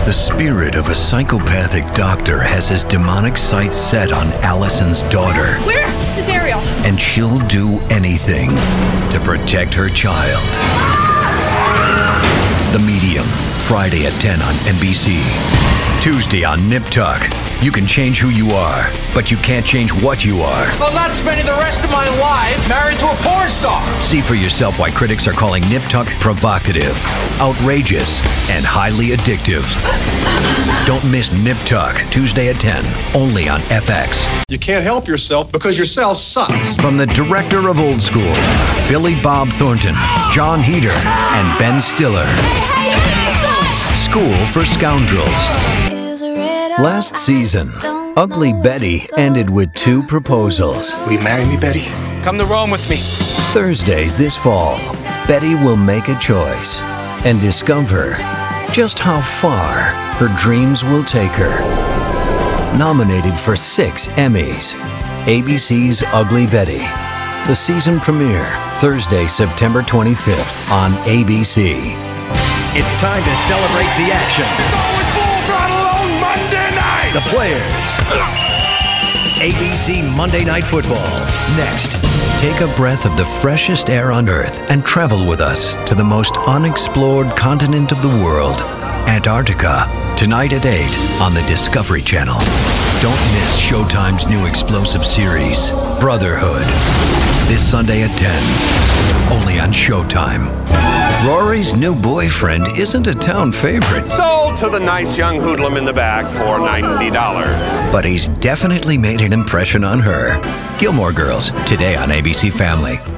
The spirit of a psychopathic doctor has his demonic sights set on Allison's daughter. Where is Ariel? And she'll do anything to protect her child. The Medium, Friday at 10 on NBC. Tuesday on Nip Tuck. You can change who you are, but you can't change what you are. I'm not spending the rest of my life married to a porn star. See for yourself why critics are calling Nip Tuck provocative, outrageous, and highly addictive. Don't miss Nip Tuck, Tuesday at 10, only on FX. You can't help yourself because your cell sucks. From the director of Old School, Billy Bob Thornton, John Heder, and Ben Stiller. School for Scoundrels. Last season, Ugly Betty ended with 2 proposals. Will you marry me, Betty? Come to Rome with me. Thursdays this fall, Betty will make a choice and discover just how far her dreams will take her. Nominated for 6 Emmys, ABC's Ugly Betty. The season premiere, Thursday, September 25th on ABC. It's time to celebrate the action. It's always full throttle on Monday night. The players. ABC Monday Night Football. Next. Take a breath of the freshest air on Earth and travel with us to the most unexplored continent of the world, Antarctica. Tonight at 8 on the Discovery Channel. Don't miss Showtime's new explosive series, Brotherhood. This Sunday at 10, only on Showtime. Rory's new boyfriend isn't a town favorite. Sold to the nice young hoodlum in the back for $90. But he's definitely made an impression on her. Gilmore Girls, today on ABC Family.